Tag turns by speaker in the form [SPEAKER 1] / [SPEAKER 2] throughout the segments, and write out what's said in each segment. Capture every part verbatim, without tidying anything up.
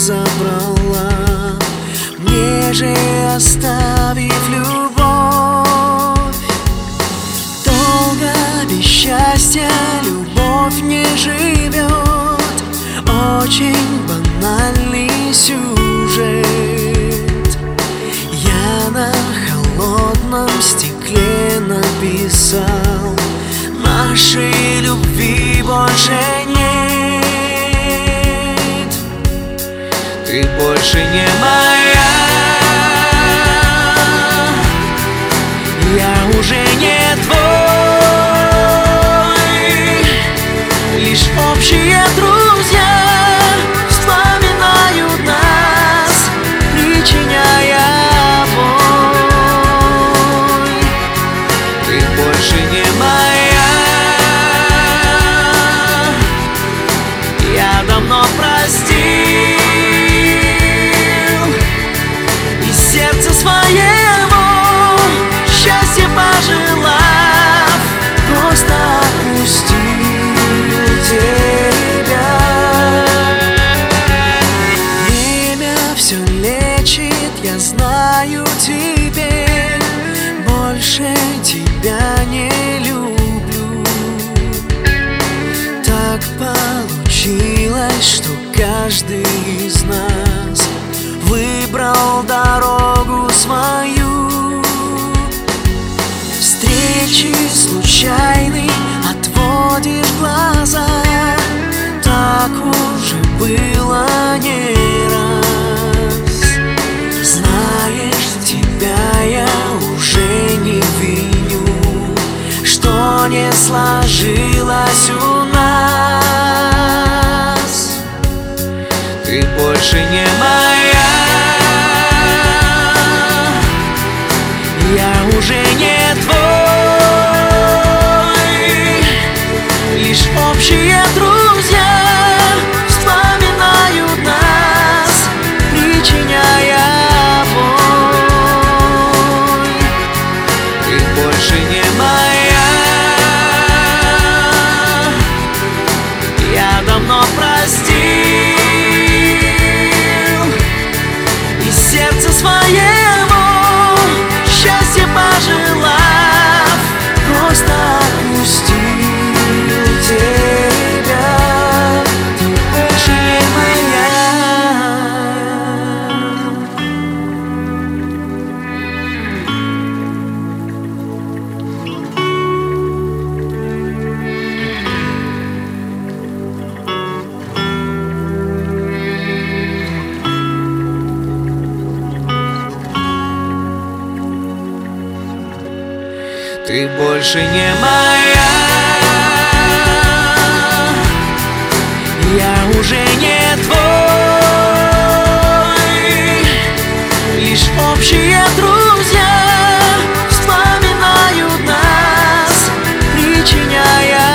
[SPEAKER 1] забрала, мне же оставив любовь. Долго без счастья любовь не живет, очень банальный сюжет. Я на холодном стекле написал: нашей любви больше нет. Ты больше не моя, я уже не твой. Лишь общие друзья вспоминают нас, причиняя боль. Ты больше не моя, я давно простил, и сердце своего счастье пожелав, просто отпустил тебя. Время все лечит, я знаю теперь, больше тебя не люблю. Так получилось, что каждый из нас выбрал дорогу свою. Встречи случайные, отводишь глаза, так уже было не раз. Знаешь, тебя я уже не виню, что не сложилось у нас. Ты больше не моя, я уже не твой. Лишь общие друзья вспоминают нас, причиняя боль. Ты больше не моя, я давно простил, и сердце своего счастье пожелав, просто отпустил тебя. Ты больше не моя. Ты больше не моя, я уже не твой. Лишь общие друзья вспоминают нас, причиняя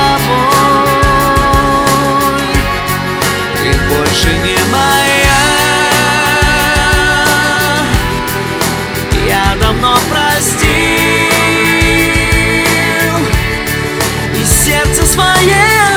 [SPEAKER 1] боль. Ты больше не моя, я давно простил, сердце свое